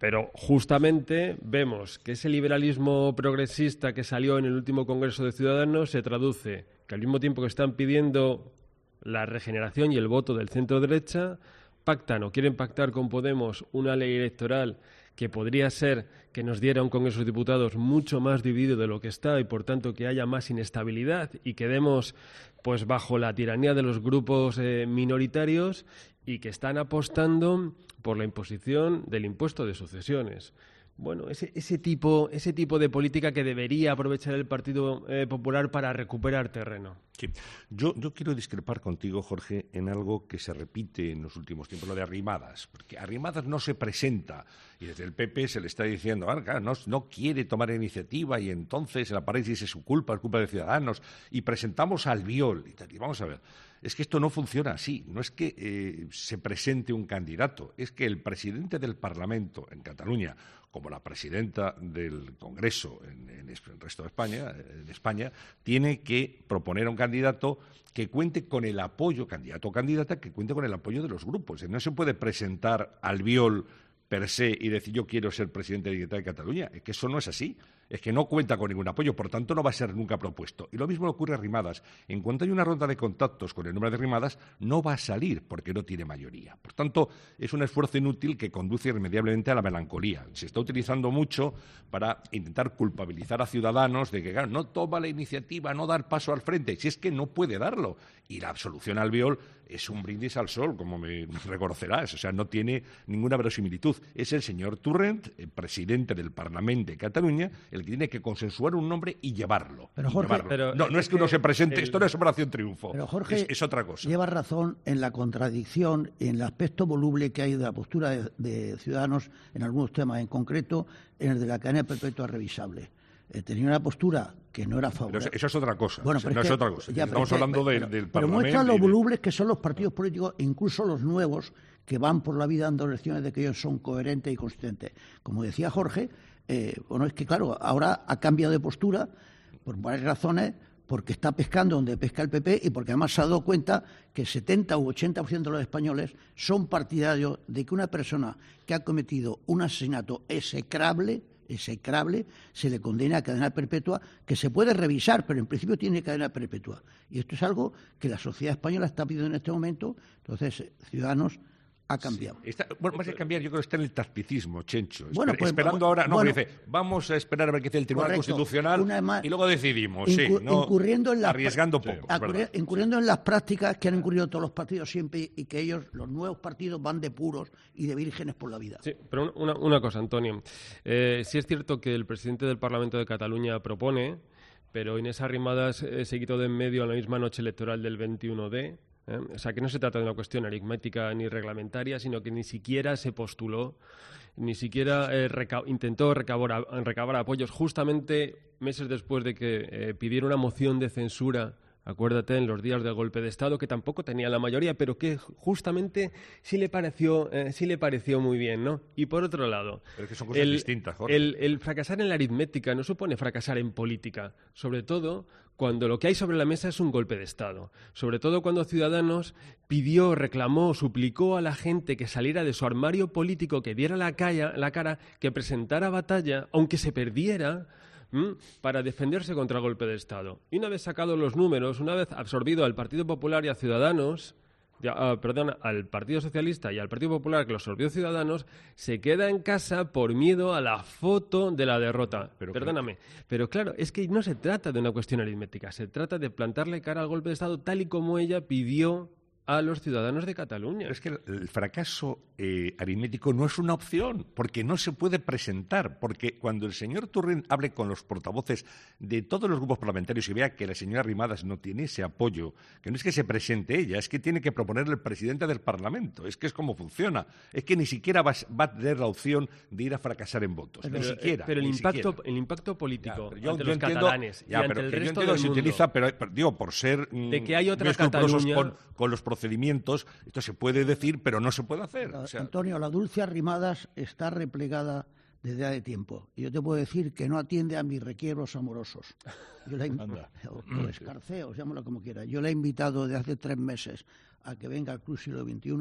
Pero justamente vemos que ese liberalismo progresista que salió en el último Congreso de Ciudadanos se traduce que al mismo tiempo que están pidiendo la regeneración y el voto del centro-derecha, pactan o quieren pactar con Podemos una ley electoral que podría ser que nos diera un Congreso de Diputados mucho más dividido de lo que está y, por tanto, que haya más inestabilidad y quedemos pues bajo la tiranía de los grupos eh, minoritarios y que están apostando por la imposición del impuesto de sucesiones. Bueno, ese, ese, tipo, ese tipo de política que debería aprovechar el Partido eh, Popular para recuperar terreno. Sí. Yo, yo quiero discrepar contigo, Jorge, en algo que se repite en los últimos tiempos, lo de Arrimadas. Porque Arrimadas no se presenta y desde el P P se le está diciendo, ah, claro, no, no quiere tomar iniciativa y entonces la parálisis es su culpa, es culpa de Ciudadanos. Y presentamos a Albiol. Y, tal, y vamos a ver, es que esto no funciona así. No es que eh, se presente un candidato, es que el presidente del Parlamento en Cataluña, como la presidenta del Congreso en, en el resto de España, en España, tiene que proponer a un candidato que cuente con el apoyo, candidato o candidata, que cuente con el apoyo de los grupos. No se puede presentar Albiol per se y decir yo quiero ser presidente de Cataluña. Es que eso no es así. Es que no cuenta con ningún apoyo, por tanto no va a ser nunca propuesto. Y lo mismo ocurre a Arrimadas. En cuanto hay una ronda de contactos con el nombre de Arrimadas, no va a salir porque no tiene mayoría. Por tanto, es un esfuerzo inútil que conduce irremediablemente a la melancolía. Se está utilizando mucho para intentar culpabilizar a Ciudadanos de que claro, no toma la iniciativa, no da el paso al frente, si es que no puede darlo. Y la absolución a Albiol es un brindis al sol, como me reconocerás. O sea, no tiene ninguna verosimilitud. Es el señor Torrent, el presidente del Parlamento de Cataluña, el que tiene que consensuar un nombre y llevarlo. Pero Jorge, llevarlo. Pero, no, no es que uno se presente, el, esto no es Operación Triunfo, pero Jorge es, es otra cosa. Lleva razón en la contradicción, en el aspecto voluble que hay de la postura de, de Ciudadanos en algunos temas, en concreto en el de la cadena perpetua revisable. Eh, tenía una postura que no era favorable. Pero eso es otra cosa. Bueno, o sea, no es, es que, otra cosa. Ya, Estamos pero, hablando pero, de, del pero Parlamento. Pero muestra lo de... volubles que son los partidos políticos, incluso los nuevos, que van por la vida dando lecciones de que ellos son coherentes y consistentes. Como decía Jorge, eh, bueno, es que claro, ahora ha cambiado de postura por varias razones, porque está pescando donde pesca el P P y porque además se ha dado cuenta que setenta u ochenta por ciento de los españoles son partidarios de que una persona que ha cometido un asesinato execrable, execrable, se le condena a cadena perpetua, que se puede revisar, pero en principio tiene cadena perpetua. Y esto es algo que la sociedad española está pidiendo en este momento, entonces Ciudadanos ha cambiado. Sí. Está, bueno, más que cambiar, yo creo que está en el tacticismo, Chencho. Bueno, Esper, pues, esperando bueno, ahora, no, bueno, dice, vamos a esperar a ver qué dice el Tribunal correcto, Constitucional más, y luego decidimos, incu sí, no, incurriendo en las, arriesgando poco. Sí, incurriendo en las prácticas que han incurrido todos los partidos siempre y que ellos, los nuevos partidos, van de puros y de vírgenes por la vida. Sí, pero una, una cosa, Antonio. Eh, sí es cierto que el presidente del Parlamento de Cataluña propone, pero Inés Arrimadas eh, se quitó de en medio a la misma noche electoral del veintiuno de... ¿Eh? O sea, que no se trata de una cuestión aritmética ni reglamentaria, sino que ni siquiera se postuló, ni siquiera eh, reca intentó recabar, recabar apoyos, justamente meses después de que eh, pidiera una moción de censura, acuérdate, en los días del golpe de Estado, que tampoco tenía la mayoría, pero que justamente sí le pareció, eh, sí le pareció muy bien, ¿no? Y por otro lado... Pero es que son cosas el, distintas, Jorge. El, el fracasar en la aritmética no supone fracasar en política, sobre todo cuando lo que hay sobre la mesa es un golpe de Estado. Sobre todo cuando Ciudadanos pidió, reclamó, suplicó a la gente que saliera de su armario político, que diera la, calla, la cara, que presentara batalla, aunque se perdiera, ¿m? Para defenderse contra el golpe de Estado. Y una vez sacados los números, una vez absorbido al Partido Popular y a Ciudadanos, uh, perdón, al Partido Socialista y al Partido Popular, que lo absorbió Ciudadanos, se queda en casa por miedo a la foto de la derrota. Pero Perdóname. Claro. Pero claro, es que no se trata de una cuestión aritmética, se trata de plantarle cara al golpe de Estado tal y como ella pidió a los ciudadanos de Cataluña. Pero es que el fracaso eh, aritmético no es una opción, porque no se puede presentar, porque cuando el señor Torrent hable con los portavoces de todos los grupos parlamentarios y vea que la señora Arrimadas no tiene ese apoyo, que no es que se presente ella, es que tiene que proponerle el presidente del Parlamento, es que es como funciona, es que ni siquiera va, va a tener la opción de ir a fracasar en votos, pero, ni siquiera. Eh, pero el, ni impacto, siquiera. el impacto político ya, yo, ante yo los entiendo, catalanes ya, y ante pero, el yo resto entiendo del que se mundo, utiliza, pero, pero digo, por ser de que hay otra Cataluña con, con los procedimientos, esto se puede decir, pero no se puede hacer. O sea, Antonio, la Dulce Arrimadas está replegada desde hace tiempo. Y yo te puedo decir que no atiende a mis requieros amorosos. Yo la o, o escarceos, llámalo como quiera. Yo la he invitado desde hace tres meses a que venga al Club Siglo veintiuno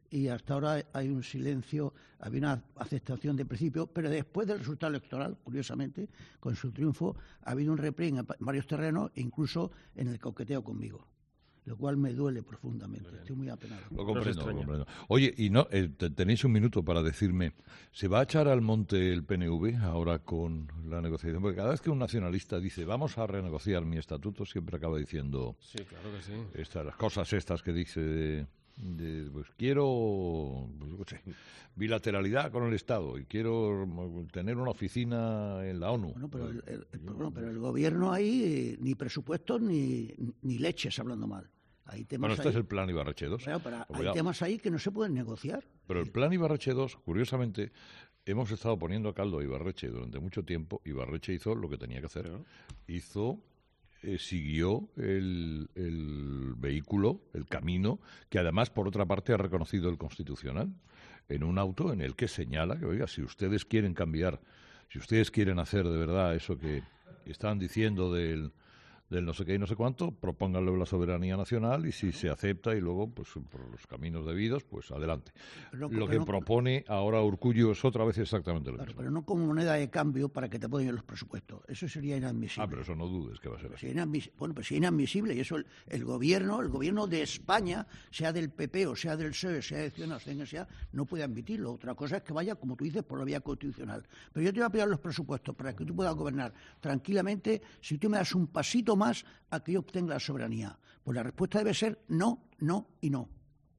y hasta ahora hay un silencio, había una aceptación de principio, pero después del resultado electoral, curiosamente, con su triunfo, ha habido un replay en varios terrenos, incluso en el coqueteo conmigo, lo cual me duele profundamente. Estoy muy apenado. Lo comprendo, lo comprendo. Oye, y no, eh, tenéis un minuto para decirme, ¿se va a echar al monte el P N V ahora con la negociación? Porque cada vez que un nacionalista dice, vamos a renegociar mi estatuto, siempre acaba diciendo... Sí, claro que sí. Estas, las cosas estas que dice de... De, pues quiero pues, yo qué sé, bilateralidad con el Estado y quiero tener una oficina en la ONU. Bueno, pero el, el, el, bueno, pero el gobierno ahí eh, ni presupuestos ni, ni leches, hablando mal. Hay temas bueno, este ahí, es el plan Ibarretxe dos. Pero, pero hay temas ahí que no se pueden negociar. Pero el plan Ibarretxe dos, curiosamente, hemos estado poniendo a caldo a Ibarretxe durante mucho tiempo. Ibarretxe hizo lo que tenía que hacer. ¿No? Hizo... Eh, siguió el, el vehículo, el camino, que además, por otra parte, ha reconocido el Constitucional, en un auto en el que señala que, oiga, si ustedes quieren cambiar, si ustedes quieren hacer de verdad eso que están diciendo del, del no sé qué y no sé cuánto, propónganlo en la soberanía nacional y si se acepta y luego, pues por los caminos debidos, pues adelante. Pero, lo pero que no, propone ahora Urkullu es otra vez exactamente lo claro, mismo. Pero no como moneda de cambio para que te apoyen los presupuestos. Eso sería inadmisible. Ah, pero eso no dudes que va a ser así. Inadmis- bueno, pues es inadmisible y eso el, el gobierno, el gobierno de España, sea del P P o sea del P S O E, sea de Ciudadanos, sea quien sea, no puede admitirlo. Otra cosa es que vaya, como tú dices, por la vía constitucional. Pero yo te voy a pedir los presupuestos para que tú puedas gobernar tranquilamente si tú me das un pasito más a que yo obtenga la soberanía. Pues la respuesta debe ser no, no y no.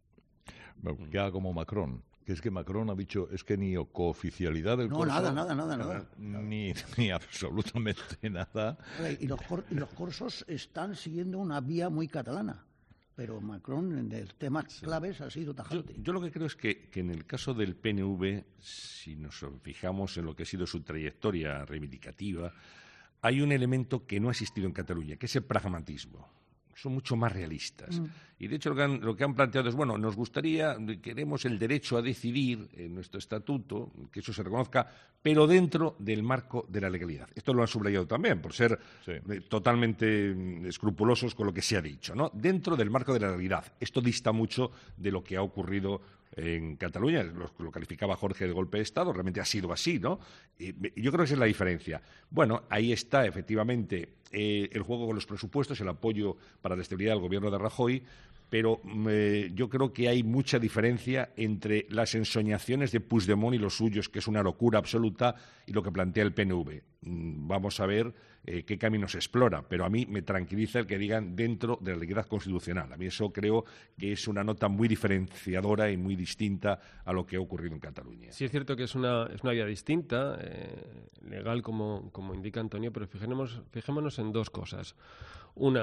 Bueno, que haga como Macron, que es que Macron ha dicho, es que ni cooficialidad del No, corso, nada, nada, nada, nada. Ni, ni absolutamente nada. Y los, cor- y los corsos están siguiendo una vía muy catalana. Pero Macron, en el temas sí. claves, ha sido tajante. Yo, yo lo que creo es que, que en el caso del P N V, si nos fijamos en lo que ha sido su trayectoria reivindicativa, hay un elemento que no ha existido en Cataluña, que es el pragmatismo. Son mucho más realistas. Mm. Y, de hecho, lo que, han, lo que han planteado es, bueno, nos gustaría, queremos el derecho a decidir en nuestro estatuto, que eso se reconozca, pero dentro del marco de la legalidad. Esto lo han subrayado también, por ser sí. eh, totalmente escrupulosos con lo que se ha dicho, ¿no? Dentro del marco de la legalidad. Esto dista mucho de lo que ha ocurrido en Cataluña, lo, lo calificaba Jorge de golpe de Estado, realmente ha sido así, ¿no? Y yo creo que esa es la diferencia. Bueno, ahí está, efectivamente, eh, el juego con los presupuestos, el apoyo para la estabilidad del gobierno de Rajoy, pero eh, yo creo que hay mucha diferencia entre las ensoñaciones de Puigdemont y los suyos, que es una locura absoluta, y lo que plantea el P N V. Mm, vamos a ver eh, qué camino se explora, pero a mí me tranquiliza el que digan dentro de la legalidad constitucional. A mí eso creo que es una nota muy diferenciadora y muy distinta a lo que ha ocurrido en Cataluña. Sí, es cierto que es una, es una vía distinta, eh, legal como, como indica Antonio, pero fijémonos, fijémonos en dos cosas. Una...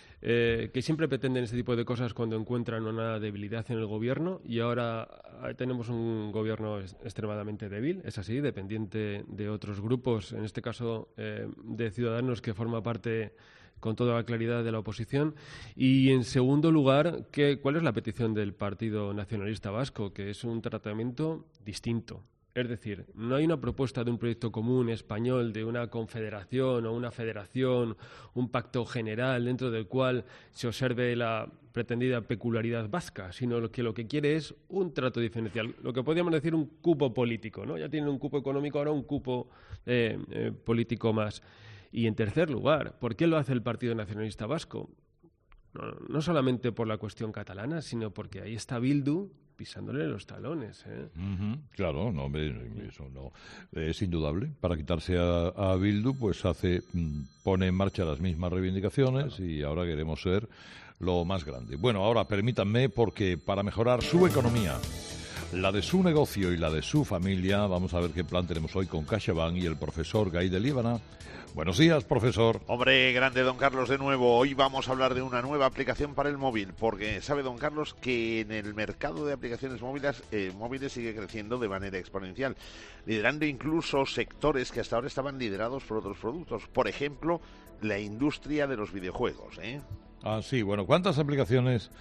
Eh, que siempre pretenden este tipo de cosas cuando encuentran una debilidad en el gobierno y ahora tenemos un gobierno extremadamente débil, es así, dependiente de otros grupos, en este caso eh, de Ciudadanos, que forma parte con toda la claridad de la oposición. Y en segundo lugar, ¿qué, ¿cuál es la petición del Partido Nacionalista Vasco? Que es un tratamiento distinto. Es decir, no hay una propuesta de un proyecto común español, de una confederación o una federación, un pacto general dentro del cual se observe la pretendida peculiaridad vasca, sino que lo que quiere es un trato diferencial, lo que podríamos decir un cupo político, ¿no? Ya tienen un cupo económico, ahora un cupo eh, eh, político más. Y en tercer lugar, ¿por qué lo hace el Partido Nacionalista Vasco? No, no solamente por la cuestión catalana, sino porque ahí está Bildu pisándole los talones, ¿eh? Uh-huh, claro, no, eso no es indudable. Para quitarse a, a Bildu, pues hace pone en marcha las mismas reivindicaciones, claro. Y ahora queremos ser lo más grande. Bueno, ahora permítanme, porque para mejorar su economía, la de su negocio y la de su familia, vamos a ver qué plan tenemos hoy con CaixaBank y el profesor Gai de Líbana. Buenos días, profesor. Hombre, grande don Carlos de nuevo. Hoy vamos a hablar de una nueva aplicación para el móvil, porque sabe don Carlos que en el mercado de aplicaciones móviles, eh, móviles sigue creciendo de manera exponencial, liderando incluso sectores que hasta ahora estaban liderados por otros productos. Por ejemplo, la industria de los videojuegos, ¿eh? Ah, sí, bueno, ¿cuántas aplicaciones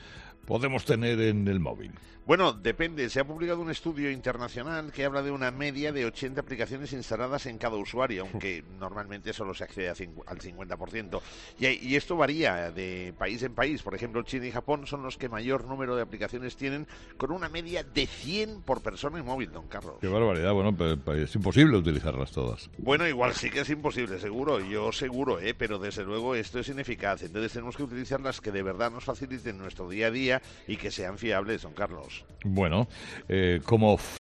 podemos tener en el móvil? Bueno, depende. Se ha publicado un estudio internacional que habla de una media de ochenta aplicaciones instaladas en cada usuario, aunque normalmente solo se accede a cincu- al cincuenta por ciento. Y, y esto varía de país en país. Por ejemplo, China y Japón son los que mayor número de aplicaciones tienen, con una media de cien por persona en móvil, don Carlos. Qué barbaridad. Bueno, pero, pero es imposible utilizarlas todas. Bueno, igual sí que es imposible, seguro. Yo seguro, ¿eh? Pero desde luego esto es ineficaz. Entonces tenemos que utilizar las que de verdad nos faciliten nuestro día a día y que sean fiables, don Carlos. Bueno, eh, como